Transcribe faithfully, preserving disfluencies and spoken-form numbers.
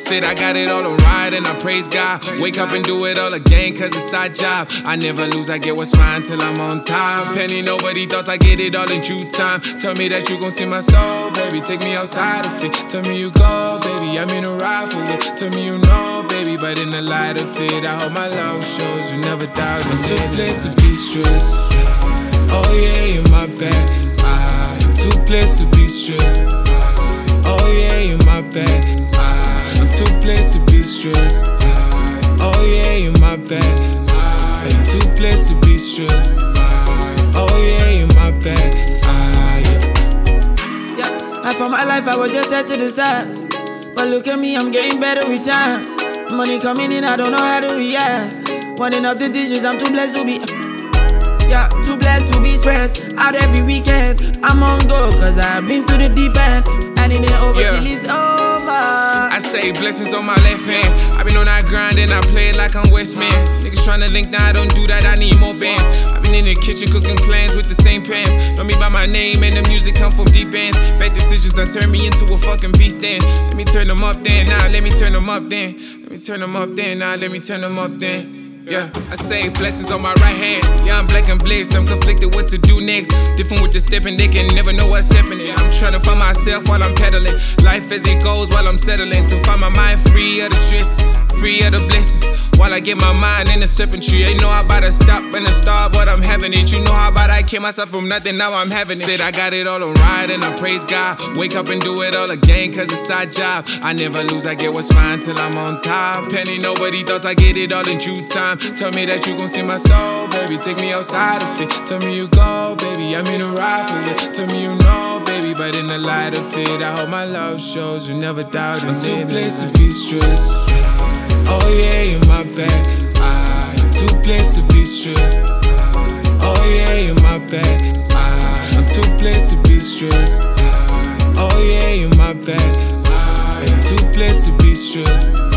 Said I got it all on right and I praise God. Wake up and do it all again cause it's our job. I never lose, I get what's mine till I'm on top. Penny nobody thoughts, I get it all in due time. Tell me that you gon' see my soul, baby. Take me outside of it. Tell me you go, baby. I'm in a ride for it. Tell me you know, baby. But in the light of it, I hope my love shows you never doubt it. I'm too blessed to be stressed. Oh yeah, you're my bad. I'm too blessed to be stressed. Oh yeah, you're my bad. I'm too blessed to be stressed. Oh yeah, you're my bad. I'm too blessed to be stressed. Oh yeah, you're my bad. Ah, yeah. Yeah, and for my life I was just set to the side. But look at me, I'm getting better with time. Money coming in, I don't know how to react. Running up the digits, I'm too blessed to be. Yeah, too blessed to be stressed out every weekend. I'm on go, cause I've been through the deep end. And it ain't over Yeah. till it's over. I say blessings on my left hand. I been on that grind and I play it like I'm Westman. Niggas tryna link, now I don't do that, I need more bands. I been in the kitchen cooking plans with the same pans. Know me by my name and the music come from deep ends. Bad decisions done turn me into a fucking beast then. Let me turn them up then, now let me turn them up then. Let me turn them up then, now let me turn them up then. Yeah, I say blessings on my right hand. Yeah, I'm black and blessed, I'm conflicted what to do next. Different with the stepping, they can never know what's happening. I'm trying to find myself while I'm pedaling. Life as it goes while I'm settling. To find my mind free of the stress, free of the blessings. While I get my mind in the serpentry. Ain't know how about to stop and to start, but I'm having it. You know how about I came myself from nothing, now I'm having it. Said I got it all on right and I praise God. Wake up and do it all again cause it's our job. I never lose, I get what's mine till I'm on top. Penny nobody thoughts, I get it all in due time. Tell me that you gon' see my soul, baby. Take me outside of it. Tell me you go, baby. I'm in a ride for it. Tell me you know, baby. But in the light of it, I hope my love shows you never doubt it. I'm too blessed to be stressed. Oh yeah, you're my bad. I'm too blessed to be stressed. Oh yeah, you're my bad. I'm too blessed to be stressed. Oh yeah, you're my bad. I'm too blessed to be stressed.